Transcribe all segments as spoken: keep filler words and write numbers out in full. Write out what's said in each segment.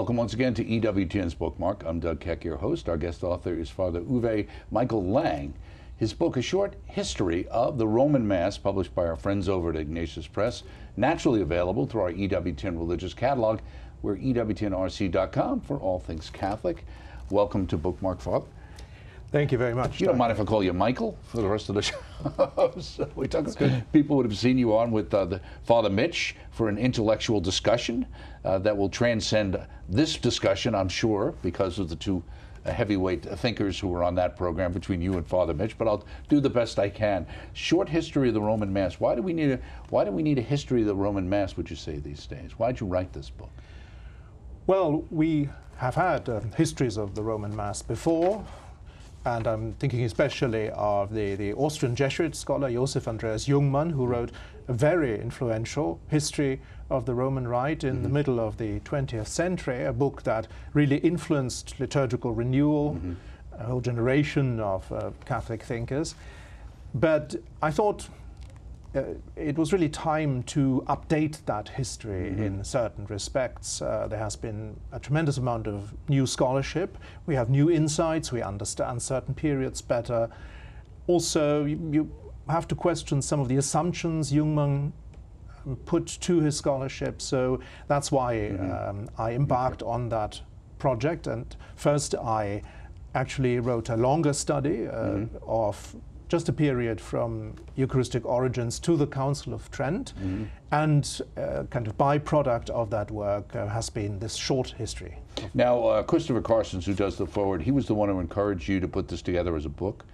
Welcome once again to E W T N's Bookmark. I'm Doug Keck, your host. Our guest author is Father Uwe Michael Lang. His book, A Short History of the Roman Mass, published by our friends over at Ignatius Press, naturally available through our E W T N religious catalog. We're E W T N R C dot com for all things Catholic. Welcome to Bookmark, Father. Thank you very much. You don't mind if I call you Michael for the rest of the show? So we talk, people would have seen you on with uh, the Father Mitch for an intellectual discussion uh, that will transcend this discussion, I'm sure, because of the two uh, heavyweight thinkers who were on that program between you and Father Mitch. But I'll do the best I can. Short history of the Roman Mass. Why do we need a Why do we need a history of the Roman Mass? Would you say these days? Why'd you write this book? Well, we have had uh, histories of the Roman Mass before. And I'm thinking especially of the, the Austrian Jesuit scholar Josef Andreas Jungmann, who wrote a very influential history of the Roman Rite in mm-hmm. the middle of the twentieth century, a book that really influenced liturgical renewal, mm-hmm. a whole generation of uh, Catholic thinkers. But I thought uh, it was really time to update that history mm-hmm. in certain respects. Uh, there has been a tremendous amount of new scholarship. We have new insights. We understand certain periods better. Also, you, you have to question some of the assumptions Jungmann put to his scholarship. So that's why mm-hmm. um, I embarked mm-hmm. on that project. And first, I actually wrote a longer study uh, mm-hmm. of just a period from Eucharistic origins to the Council of Trent, mm-hmm. and uh, kind of byproduct of that work uh, has been this short history. Now, uh, Christopher Carsons, who does the forward, he was the one who encouraged you to put this together as a book?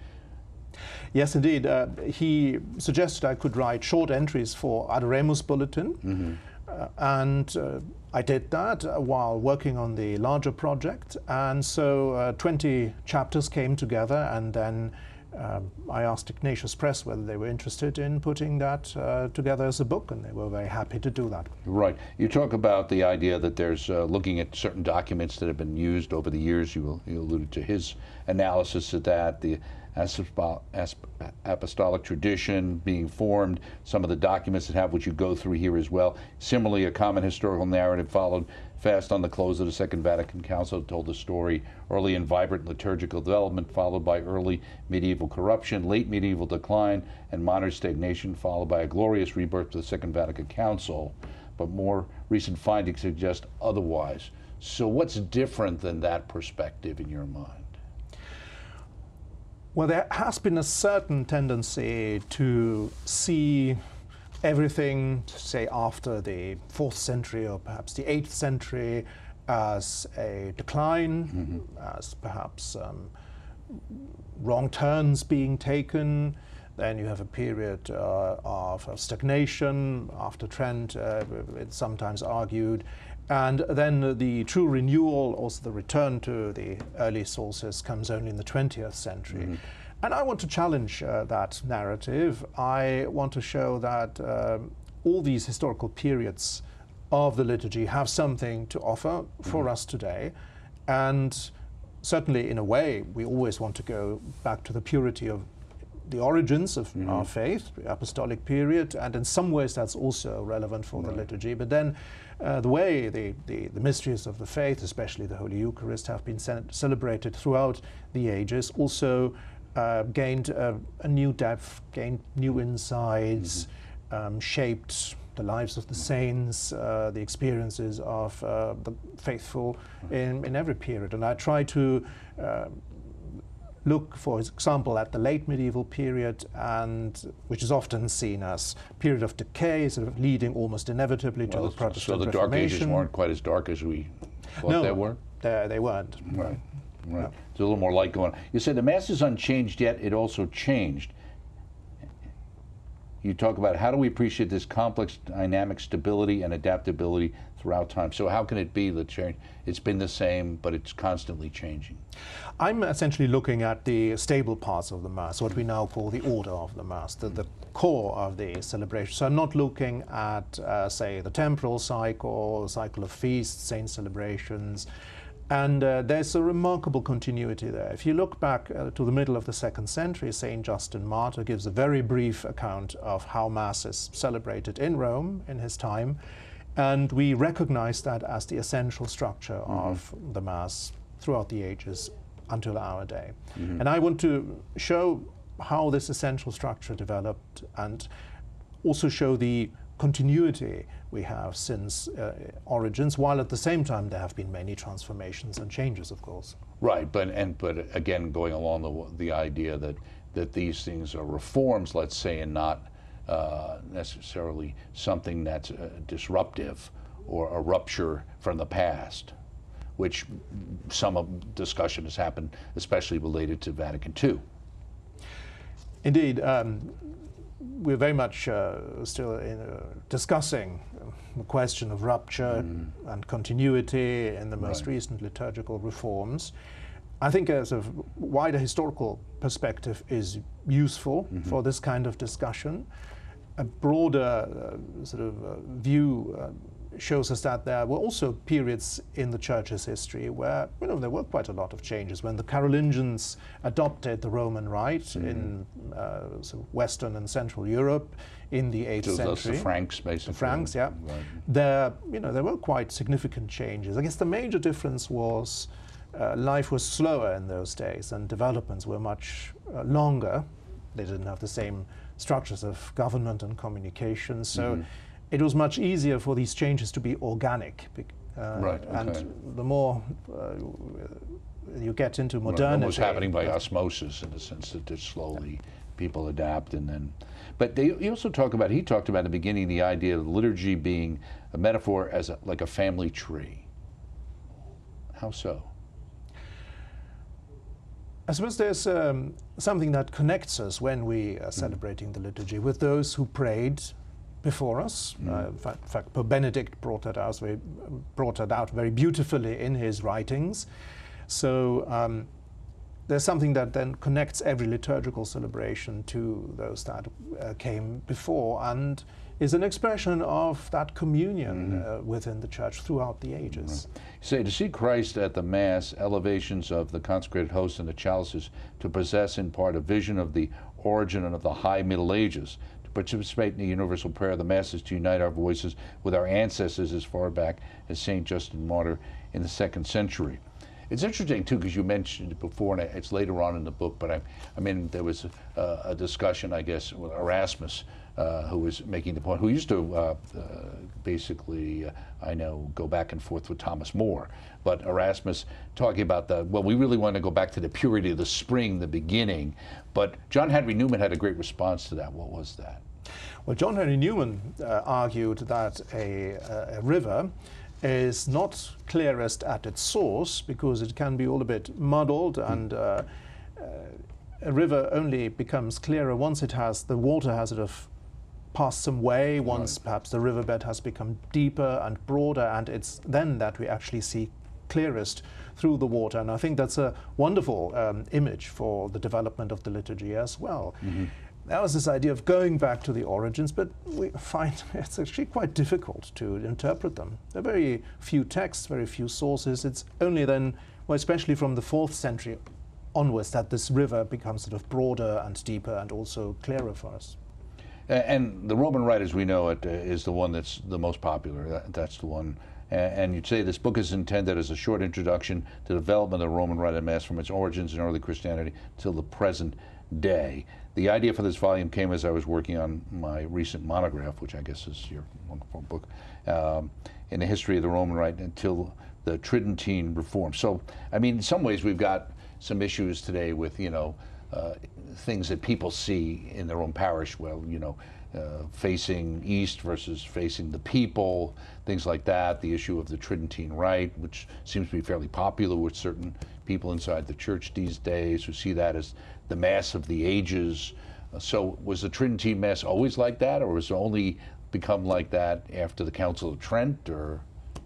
Yes, indeed. Uh, he suggested I could write short entries for Adoremus Bulletin, mm-hmm. uh, and uh, I did that uh, while working on the larger project, and so uh, twenty chapters came together, and then Um, I asked Ignatius Press whether they were interested in putting that uh, together as a book, and they were very happy to do that. Right. You talk about the idea that there's uh, looking at certain documents that have been used over the years. You, you alluded to his analysis of that, the apostolic tradition being formed, some of the documents that have what you go through here as well. Similarly, a common historical narrative followed fast on the close of the Second Vatican Council, told the story, early and vibrant liturgical development followed by early medieval corruption, late medieval decline, and modern stagnation followed by a glorious rebirth of the Second Vatican Council. But more recent findings suggest otherwise. So what's different than that perspective in your mind? Well, there has been a certain tendency to see everything, say, after the fourth century or perhaps the eighth century as a decline, mm-hmm. as perhaps um, wrong turns being taken. Then you have a period uh, of, of stagnation after Trent, uh, it's sometimes argued. And then the true renewal, also the return to the early sources, comes only in the twentieth century. Mm-hmm. And I want to challenge uh, that narrative. I want to show that um, all these historical periods of the liturgy have something to offer for mm-hmm. us today. And certainly, in a way, we always want to go back to the purity of the origins of mm-hmm. our faith, the apostolic period, and in some ways that's also relevant for right. the liturgy. But then uh, the way the, the, the mysteries of the faith, especially the Holy Eucharist, have been celebrated throughout the ages, also uh, gained uh, a new depth, gained new insights, mm-hmm. um, shaped the lives of the saints, uh, the experiences of uh, the faithful in, in every period. And I try to uh, look, for example, at the late medieval period, and which is often seen as a period of decay, sort of leading almost inevitably well, to the Protestant Reformation. So the Reformation. Dark Ages weren't quite as dark as we thought no, they were? No, they weren't. Right, right. No. There's a little more light going on. You said the Mass is unchanged, yet it also changed. You talk about how do we appreciate this complex dynamic stability and adaptability throughout time. So how can it be that change? It's been the same, but it's constantly changing. I'm essentially looking at the stable parts of the Mass, what we now call the order of the Mass, the, the core of the celebration. So I'm not looking at, uh, say, the temporal cycle, cycle of feasts, saint celebrations. And uh, there's a remarkable continuity there. If you look back uh, to the middle of the second century, Saint Justin Martyr gives a very brief account of how Mass is celebrated in Rome in his time. And we recognize that as the essential structure Mm-hmm. of the Mass throughout the ages until our day. Mm-hmm. And I want to show how this essential structure developed and also show the continuity we have since uh, origins, while at the same time there have been many transformations and changes, of course. Right, but and but again, going along the the idea that that these things are reforms, let's say, and not uh, necessarily something that's uh, disruptive or a rupture from the past, which some of discussion has happened, especially related to Vatican Two. Indeed. Um, We're very much uh, still in, uh, discussing the question of rupture mm. and continuity in the most right. recent liturgical reforms. I think as a wider historical perspective is useful mm-hmm. for this kind of discussion. A broader uh, sort of uh, view uh, shows us that there were also periods in the Church's history where, you know, there were quite a lot of changes. When the Carolingians adopted the Roman Rite mm-hmm. in uh, sort of Western and Central Europe in the eighth so century. That's the Franks, basically. The Franks, yeah. Right. There, you know, there were quite significant changes. I guess the major difference was uh, life was slower in those days and developments were much uh, longer. They didn't have the same structures of government and communication. So. Mm-hmm. It was much easier for these changes to be organic, uh, right, okay. and the more uh, you get into modernity, right, almost happening by osmosis in the sense that just slowly people adapt, and then. But they you also talk about. He talked about in the beginning the idea of liturgy being a metaphor as a, like a family tree. How so? I suppose there's um, something that connects us when we are celebrating mm. the liturgy with those who prayed before us. Mm. Uh, in fact, in fact, Pope Benedict brought that out very, brought that out very beautifully in his writings. So um, there's something that then connects every liturgical celebration to those that uh, came before, and is an expression of that communion mm-hmm. uh, within the Church throughout the ages. Right. You say, to see Christ at the Mass, elevations of the consecrated host and the chalices, to possess in part a vision of the origin and of the high Middle Ages, participate in the universal prayer of the Masses, to unite our voices with our ancestors as far back as Saint Justin Martyr in the second century. It's interesting too, because you mentioned it before, and it's later on in the book, but I, I mean, there was a, a discussion, I guess, with Erasmus, uh, who was making the point, who used to uh, uh, basically, uh, I know, go back and forth with Thomas More, but Erasmus talking about the, well, we really want to go back to the purity of the spring, the beginning, but John Henry Newman had a great response to that. What was that? Well, John Henry Newman uh, argued that a, a river is not clearest at its source because it can be all a bit muddled, mm. and uh, uh, a river only becomes clearer once it has, the water has sort of passed some way, once right. perhaps the riverbed has become deeper and broader, and it's then that we actually see clearest through the water. And I think that's a wonderful um, image for the development of the liturgy as well. Mm-hmm. There was this idea of going back to the origins, but we find it's actually quite difficult to interpret them. There are very few texts, very few sources. It's only then, well, especially from the fourth century onwards, that this river becomes sort of broader and deeper and also clearer for us. And the Roman Rite, as we know it, uh, is the one that's the most popular. That, that's the one. And you'd say this book is intended as a short introduction to the development of the Roman Rite of Mass from its origins in early Christianity till the present day. The idea for this volume came as I was working on my recent monograph, which I guess is your wonderful book, um, in the history of the Roman Rite until the Tridentine Reform. So, I mean, in some ways we've got some issues today with, you know, uh, things that people see in their own parish, well, you know, uh, facing east versus facing the people, things like that, the issue of the Tridentine Rite, which seems to be fairly popular with certain people inside the church these days who see that as the Mass of the ages. Uh, so was the Tridentine Mass always like that, or was it only become like that after the Council of Trent, or?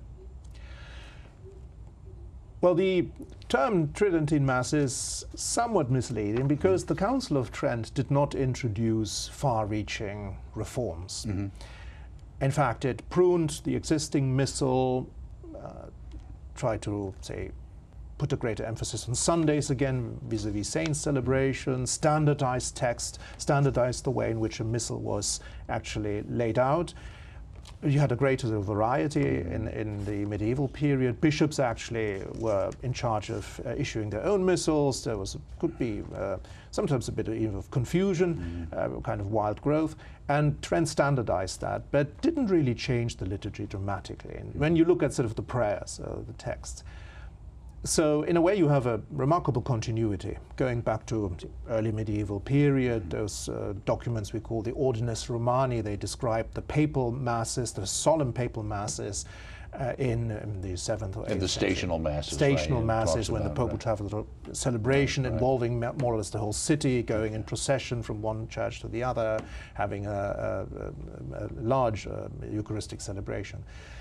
Well, the term Tridentine Mass is somewhat misleading because the Council of Trent did not introduce far-reaching reforms. Mm-hmm. In fact, it pruned the existing missal, uh, tried to, say, put a greater emphasis on Sundays again, vis-a-vis saint celebrations, standardized text, standardized the way in which a missal was actually laid out. you had a greater variety in, in the medieval period. Bishops actually were in charge of uh, issuing their own missals. There was could be uh, sometimes a bit of, even of confusion, mm-hmm. uh, kind of wild growth, and Trent standardized that, but didn't really change the liturgy dramatically. And mm-hmm. when you look at sort of the prayers, uh, the texts, so in a way you have a remarkable continuity going back to the early medieval period. Mm-hmm. Those uh, documents we call the Ordines Romani, they describe the papal masses, the solemn papal masses uh, in, in the seventh or eighth and the century. stational masses. Stational right, masses when the Pope right. would have a little celebration right, right. involving more or less the whole city, going in procession from one church to the other, having a, a, a, a large uh, Eucharistic celebration.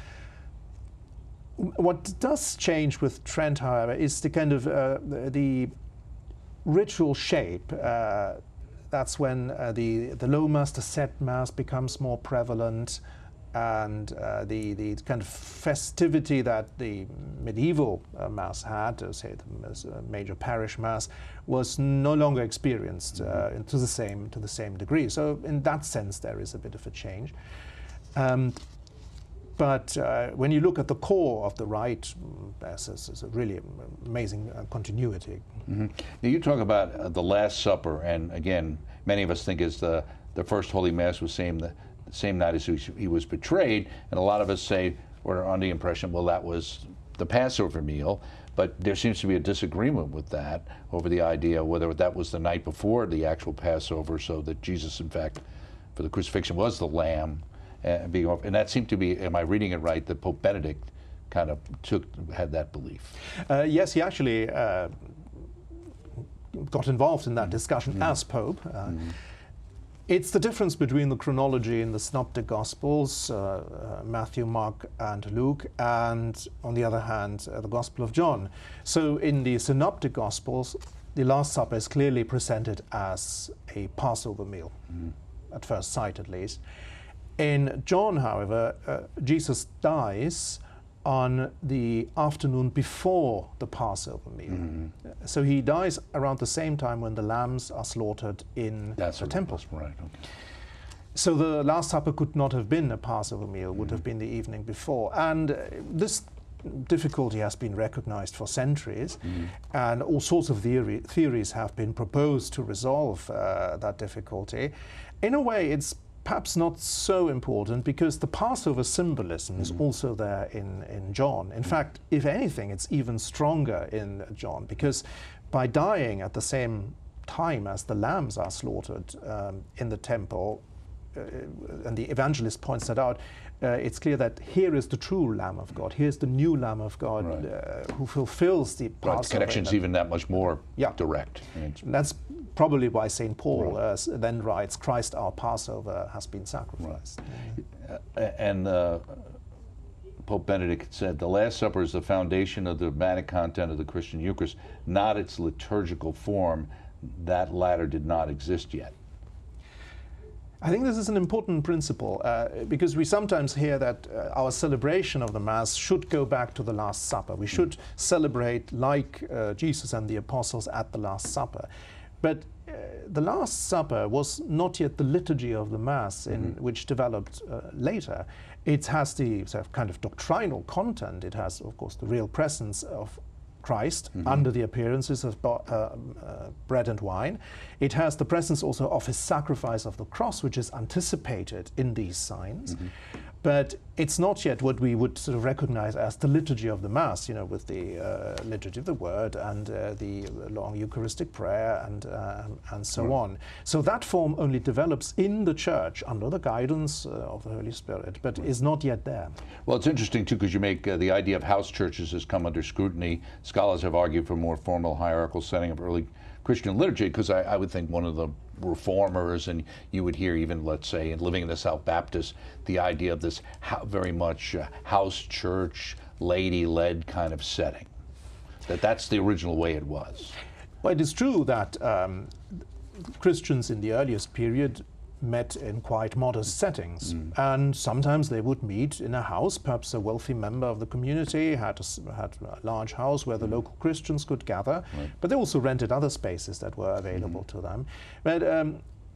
What does change with Trent, however, is the kind of uh, the, the ritual shape. Uh, that's when uh, the the low mass, the set mass, becomes more prevalent, and uh, the the kind of festivity that the medieval uh, mass had, uh, say the uh, major parish mass, was no longer experienced uh, to the same to the same degree. So in that sense, there is a bit of a change. Um, But uh, when you look at the core of the rite, there's, there's a really amazing uh, continuity. Mm-hmm. Now you talk about uh, the Last Supper, and again, many of us think is the the first Holy Mass was same the, the same night as he, he was betrayed, and a lot of us say we're under the impression, well, that was the Passover meal. But there seems to be a disagreement with that over the idea whether that was the night before the actual Passover, so that Jesus, in fact, for the crucifixion was the lamb. Uh, being off, and that seemed to be, am I reading it right, that Pope Benedict kind of took, had that belief? Uh, yes, he actually uh, got involved in that discussion mm-hmm. as Pope. Uh, mm-hmm. It's the difference between the chronology in the Synoptic Gospels, uh, uh, Matthew, Mark, and Luke, and on the other hand, uh, the Gospel of John. So in the Synoptic Gospels, the Last Supper is clearly presented as a Passover meal, mm-hmm. at first sight at least. In John, however, uh, Jesus dies on the afternoon before the Passover meal. Mm-hmm. Uh, so he dies around the same time when the lambs are slaughtered in That's the temple. Right. Okay. So the Last Supper could not have been a Passover meal, mm-hmm. would have been the evening before. And uh, this difficulty has been recognized for centuries, mm-hmm. and all sorts of theory, theories have been proposed to resolve uh, that difficulty. In a way, it's perhaps not so important because the Passover symbolism mm-hmm. is also there in, in John. In mm-hmm. fact, if anything, it's even stronger in John, because by dying at the same time as the lambs are slaughtered um, in the temple, uh, and the evangelist points that out, uh, it's clear that here is the true Lamb of God. Here's the new Lamb of God right. uh, who fulfills the Passover. Right, the connection's even that much more yeah. direct. That's probably why Saint Paul right. uh, then writes, Christ our Passover has been sacrificed. Right. Uh, and uh, Pope Benedict said, the Last Supper is the foundation of the dogmatic content of the Christian Eucharist, not its liturgical form. That latter did not exist yet. I think this is an important principle uh, because we sometimes hear that uh, our celebration of the Mass should go back to the Last Supper. We should celebrate like uh, Jesus and the apostles at the Last Supper. But uh, the Last Supper was not yet the liturgy of the Mass, in mm-hmm. which developed uh, later. It has the sort of kind of doctrinal content. It has, of course, the real presence of Christ mm-hmm. under the appearances of uh, uh, bread and wine. It has the presence also of his sacrifice of the cross, which is anticipated in these signs. Mm-hmm. But it's not yet what we would sort of recognize as the liturgy of the Mass, you know, with the uh, liturgy of the Word and uh, the long Eucharistic prayer and uh, and so right. on. So that form only develops in the Church under the guidance uh, of the Holy Spirit, but right. is not yet there. Well, it's interesting too because you make uh, the idea of house churches has come under scrutiny. Scholars have argued for a more formal hierarchical setting of early Christian liturgy, because I, I would think one of the reformers, and you would hear even, let's say, in living in the South Baptist, the idea of this ho- very much uh, house church, lady-led kind of setting, that that's the original way it was. Well, it is true that um, Christians in the earliest period met in quite modest settings, mm. and sometimes they would meet in a house. Perhaps a wealthy member of the community had a, had a large house where the mm. local Christians could gather, right. but they also rented other spaces that were available mm. to them. But um,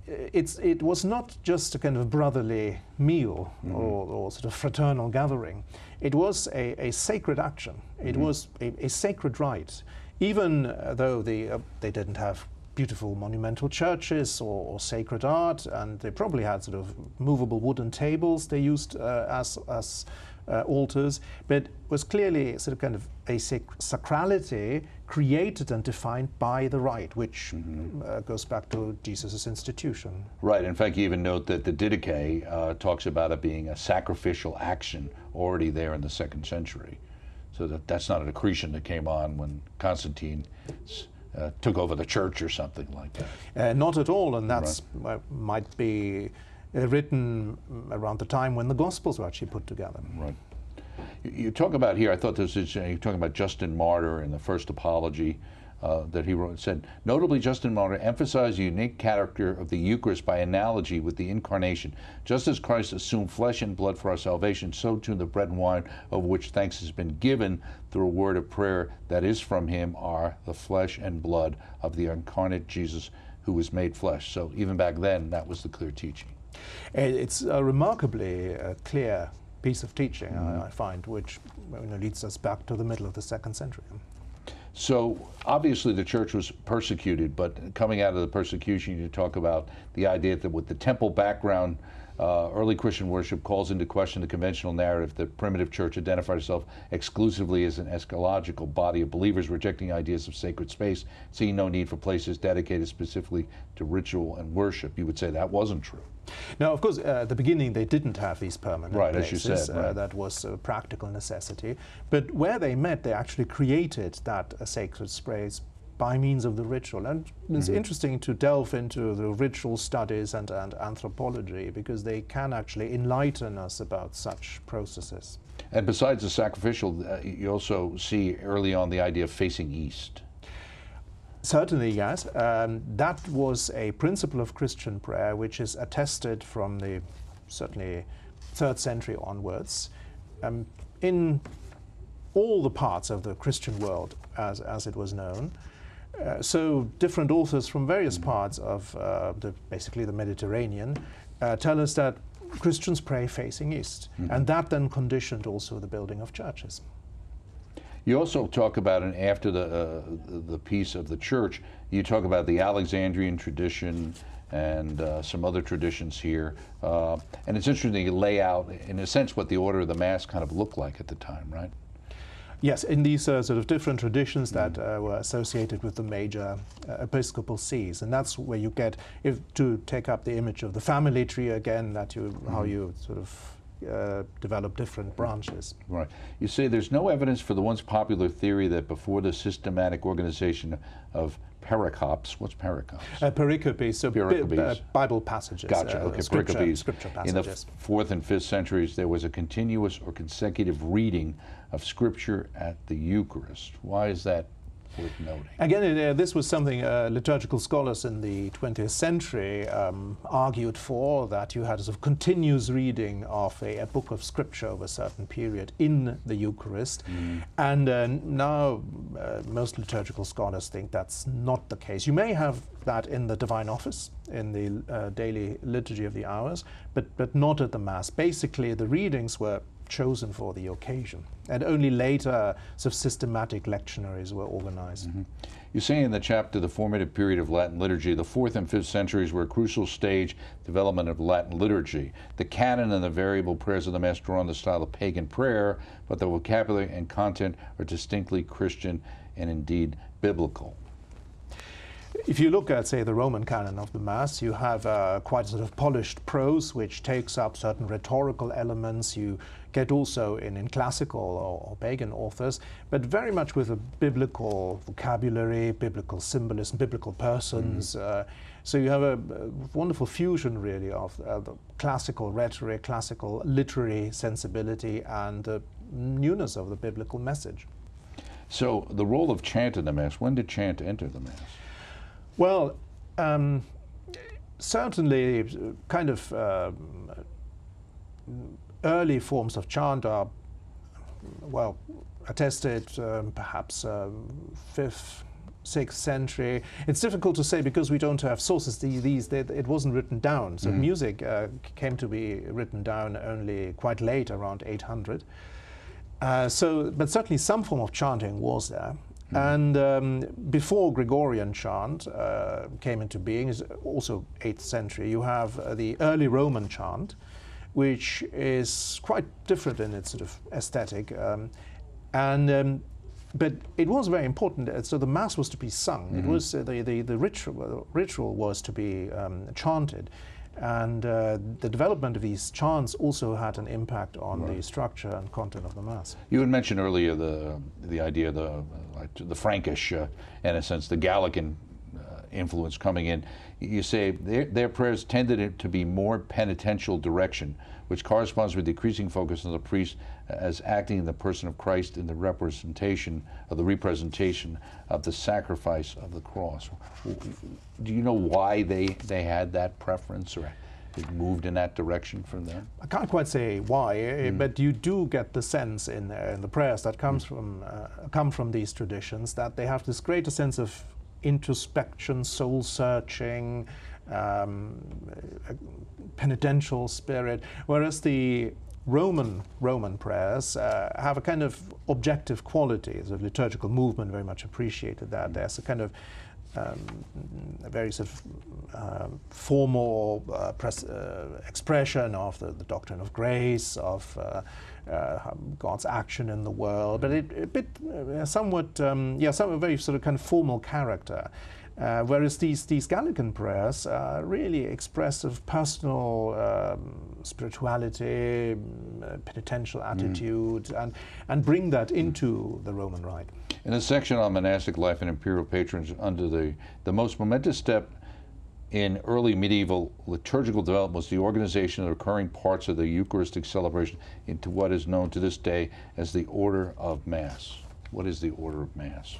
it's, it was not just a kind of brotherly meal Mm-hmm. or, or sort of fraternal gathering. It was a, a sacred action. It Mm-hmm. was a, a sacred rite. Even uh, though they, uh, they didn't have beautiful monumental churches or, or sacred art, and they probably had sort of movable wooden tables they used uh, as, as uh, altars, but it was clearly sort of kind of a sac- sacrality created and defined by the rite, which Mm-hmm. uh, goes back to Jesus' institution. Right. In fact, you even note that the Didache uh, talks about it being a sacrificial action already there in the second century. So that, that's not an accretion that came on when Constantine uh, took over the church or something like that. Uh, not at all, and that's uh, might be uh, written around the time when the Gospels were actually put together. Right. You, you talk about here, I thought this is, uh, you're talking about Justin Martyr in the first apology uh, that he wrote. It said, notably, Justin Martyr emphasized the unique character of the Eucharist by analogy with the Incarnation. Just as Christ assumed flesh and blood for our salvation, so too the bread and wine of which thanks has been given through a word of prayer that is from him are the flesh and blood of the incarnate Jesus who was made flesh. So even back then, that was the clear teaching. It's a remarkably uh, clear piece of teaching, Mm-hmm. I, I find, which you know, leads us back to the middle of the second century. So obviously the church was persecuted, but coming out of the persecution, you talk about the idea that with the temple background, uh, early Christian worship calls into question the conventional narrative that primitive church identified itself exclusively as an eschatological body of believers, rejecting ideas of sacred space, seeing no need for places dedicated specifically to ritual and worship. You would say that wasn't true. Now, of course, uh, at the beginning they didn't have these permanent Right, as places. you said, uh, right. that was a practical necessity. But where they met, they actually created that uh, sacred space by means of the ritual. And it's Mm-hmm. interesting to delve into the ritual studies and, and anthropology, because they can actually enlighten us about such processes. And besides the sacrificial, uh, you also see early on the idea of facing east. Certainly, yes. Um, that was a principle of Christian prayer which is attested from the certainly third century onwards um, in all the parts of the Christian world as, as it was known. Uh, so different authors from various parts of uh, the, basically the Mediterranean uh, tell us that Christians pray facing east, Mm-hmm. and that then conditioned also the building of churches. You also talk about, and after the uh, the piece of the church, you talk about the Alexandrian tradition and uh, some other traditions here. Uh, and it's interesting you lay out, in a sense, what the order of the Mass kind of looked like at the time, right? Yes, in these uh, sort of different traditions that uh, were associated with the major uh, episcopal sees, and that's where you get, if to take up the image of the family tree again, that you mm-hmm. how you sort of uh, develop different branches. Right. You say there's no evidence for the once popular theory that before the systematic organization of pericops, what's pericops? Uh, pericopes, so bi- Pericopes. uh, Bible passages. Gotcha. uh, Okay, scripture, pericopes. scripture In the passages. f- fourth and fifth centuries, there was a continuous or consecutive reading of Scripture at the Eucharist. Why is that worth noting? Again, it, uh, this was something uh, liturgical scholars in the twentieth century um, argued for, that you had a sort of continuous reading of a, a book of scripture over a certain period in the Eucharist. Mm. And uh, now uh, most liturgical scholars think that's not the case. You may have that in the divine office, in the uh, daily liturgy of the hours, but, but not at the Mass. Basically, the readings were chosen for the occasion, and only later sort of systematic lectionaries were organized. Mm-hmm. You say in the chapter, the formative period of Latin liturgy, the fourth and fifth centuries were a crucial stage development of Latin liturgy. The canon and the variable prayers of the Mass draw on the style of pagan prayer, but the vocabulary and content are distinctly Christian and indeed biblical. If you look at, say, the Roman canon of the Mass, you have uh, quite a sort of polished prose which takes up certain rhetorical elements. You get also in, in classical or, or pagan authors, but very much with a biblical vocabulary, biblical symbolism, biblical persons. Mm. Uh, so you have a, a wonderful fusion, really, of uh, the classical rhetoric, classical literary sensibility, and the newness of the biblical message. So the role of chant in the Mass, when did chant enter the Mass? Well, um, certainly kind of um, early forms of chant are, well, attested um, perhaps um, fifth sixth century. It's difficult to say because we don't have sources. These, these they, it wasn't written down. So Mm-hmm. music uh, came to be written down only quite late, around eight hundred. Uh, so, but certainly some form of chanting was there. Mm-hmm. And um, before Gregorian chant uh, came into being, is also eighth century, you have uh, the early Roman chant, which is quite different in its sort of aesthetic. Um, and um, but it was very important. Uh, so the mass was to be sung. Mm-hmm. It was uh, the, the the ritual ritual was to be um, chanted. And uh, the development of these chants also had an impact on right. the structure and content of the mass. You had mentioned earlier the the idea of the uh, like the Frankish, uh, in a sense, the Gallican uh, influence coming in. You say their, their prayers tended to be more penitential direction, which corresponds with decreasing focus on the priest as acting in the person of Christ in the representation of the representation of the sacrifice of the cross. Do you know why they, they had that preference, or it moved in that direction for them? I can't quite say why, mm. but you do get the sense in, uh, in the prayers that comes mm. from uh, come from these traditions that they have this greater sense of introspection, soul searching, um, penitential spirit, whereas the Roman Roman prayers uh, have a kind of objective quality. The liturgical movement very much appreciated that. There's a kind of um, a very sort of uh, formal uh, pres uh, expression of the, the doctrine of grace, of uh, uh, God's action in the world, but it, a bit uh, somewhat, um, yeah, some very sort of kind of formal character. Uh, whereas these, these Gallican prayers uh, really express of personal um, spirituality, uh, penitential attitude, mm. and, and bring that into the Roman rite. In a section on monastic life and imperial patrons, under the, the most momentous step in early medieval liturgical development was the organization of recurring parts of the Eucharistic celebration into what is known to this day as the Order of Mass. What is the Order of Mass?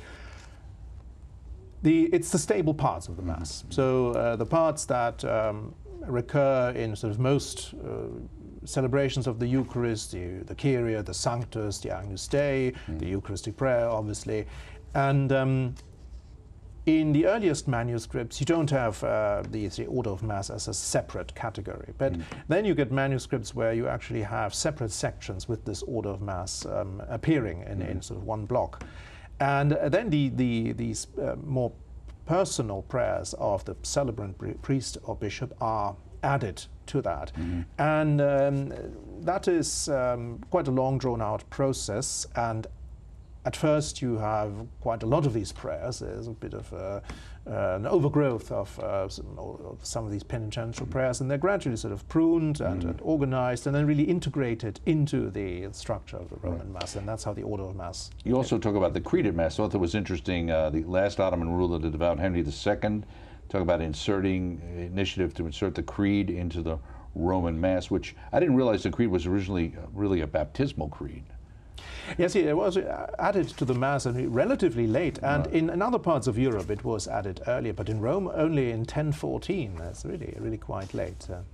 The, it's the stable parts of the Mass. Mm-hmm. So uh, the parts that um, recur in sort of most uh, celebrations of the Eucharist, the, the Kyrie, the Sanctus, the Agnus Dei, mm-hmm. the Eucharistic prayer, obviously. And um, in the earliest manuscripts, you don't have uh, the, the Order of Mass as a separate category. But mm-hmm. then you get manuscripts where you actually have separate sections with this Order of Mass um, appearing in, mm-hmm. in sort of one block. And uh, then the, the, these uh, more personal prayers of the celebrant priest or bishop are added to that. Mm-hmm. And um, that is um, quite a long, drawn-out process. And at first you have quite a lot of these prayers. There's a bit of uh, uh, an overgrowth of, uh, some, of some of these penitential mm-hmm. prayers, and they're gradually sort of pruned and, mm-hmm. and organized and then really integrated into the structure of the Roman right. Mass, and that's how the Order of Mass. You also talk about the Creed Mass. I thought that was interesting. Uh, the last Ottoman ruler, the devout Henry the Second, talk about inserting initiative to insert the Creed into the Roman Mass, which I didn't realize the Creed was originally uh, really a baptismal creed. Yes, it was added to the Mass relatively late, and right. in, in other parts of Europe it was added earlier, but in Rome only in ten fourteen. That's really, really quite late. Uh.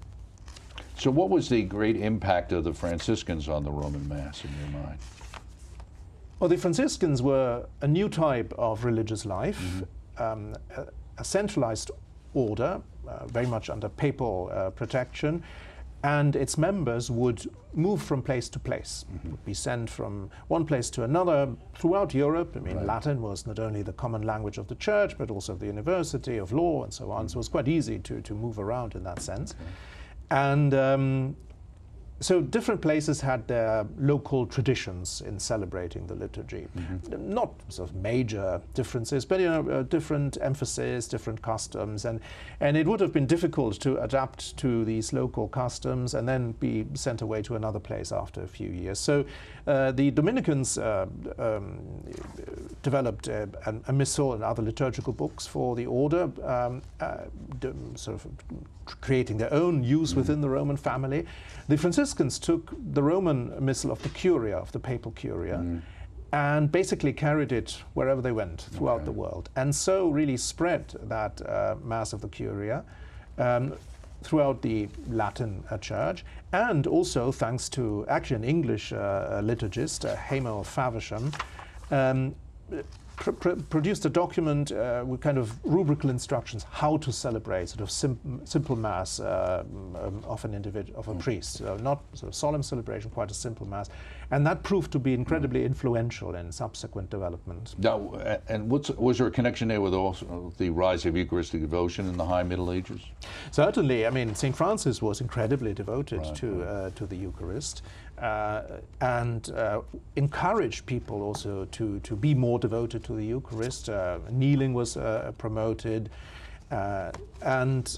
So what was the great impact of the Franciscans on the Roman Mass in your mind? Well, the Franciscans were a new type of religious life, mm-hmm. um, a, a centralized order, uh, very much under papal uh, protection, and its members would move from place to place, mm-hmm. would be sent from one place to another throughout Europe. I mean, right. Latin was not only the common language of the church, but also the university of law and so on. Mm-hmm. So it was quite easy to, to move around in that sense. Okay. And um, so different places had their local traditions in celebrating the liturgy. Mm-hmm. Not sort of major differences, but you know, uh, different emphasis, different customs, and and it would have been difficult to adapt to these local customs and then be sent away to another place after a few years. So uh, the Dominicans uh, um, developed a, a missal and other liturgical books for the order, um, uh, sort of creating their own use mm-hmm. within the Roman family. The Franciscans took the Roman missal of the Curia, of the papal Curia, mm. and basically carried it wherever they went throughout okay. the world, and so really spread that uh, Mass of the Curia um, throughout the Latin uh, Church, and also thanks to actually an English uh, liturgist, uh, Hamer of Faversham, um, pr pr produced a document uh, with kind of rubrical instructions how to celebrate sort of sim simple mass uh, um, of an individual, of a mm. priest. So not sort of solemn celebration, quite a simple mass, and that proved to be incredibly mm. influential in subsequent development. Now, and what's, was there a connection there with also the rise of Eucharistic devotion in the High Middle Ages? Certainly. I mean, Saint Francis was incredibly devoted right, to right. Uh, to the Eucharist. Uh, and uh, encourage people also to, to be more devoted to the Eucharist. Uh, kneeling was uh, promoted, uh, and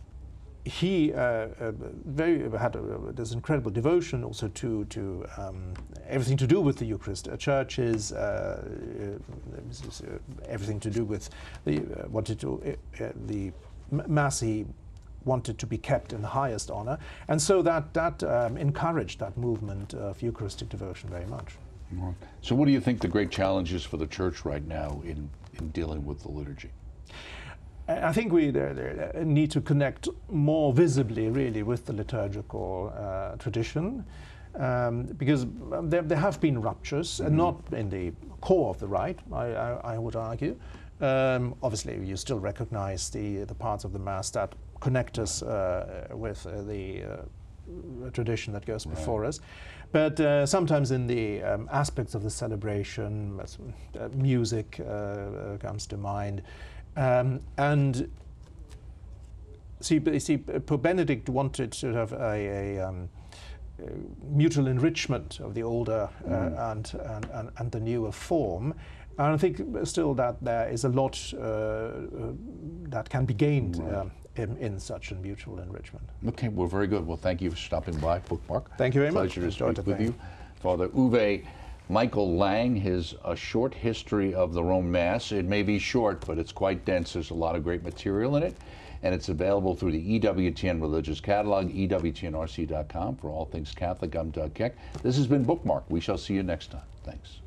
he uh, uh, very had a, this incredible devotion also to to um, everything to do with the Eucharist, uh, churches, uh, uh, everything to do with the uh, wanted to uh, the Mass. He wanted to be kept in the highest honor, and so that that um, encouraged that movement of Eucharistic devotion very much. So what do you think the great challenge is for the Church right now in, in dealing with the liturgy? I think we there, there need to connect more visibly really with the liturgical uh, tradition, um, because there, there have been ruptures, mm-hmm. and not in the core of the rite, I, I, I would argue. Um, obviously you still recognize the, the parts of the Mass that connect us uh, with uh, the uh, tradition that goes right. before us. But uh, sometimes in the um, aspects of the celebration, uh, music uh, comes to mind. Um, and see, see, Pope Benedict wanted to have a, a um, uh, mutual enrichment of the older uh, mm. and, and, and, and the newer form. And I think still that there is a lot uh, uh, that can be gained right. um, in, in such a mutual enrichment. Okay, well, very good. Well, thank you for stopping by, Bookmark. Thank you very Pleasure much. Pleasure to speak with you. Father Uwe Michael Lang, his A Short History of the Roman Mass. It may be short, but it's quite dense. There's a lot of great material in it, and it's available through the E W T N Religious Catalog, E W T N R C dot com for all things Catholic. I'm Doug Keck. This has been Bookmark. We shall see you next time. Thanks.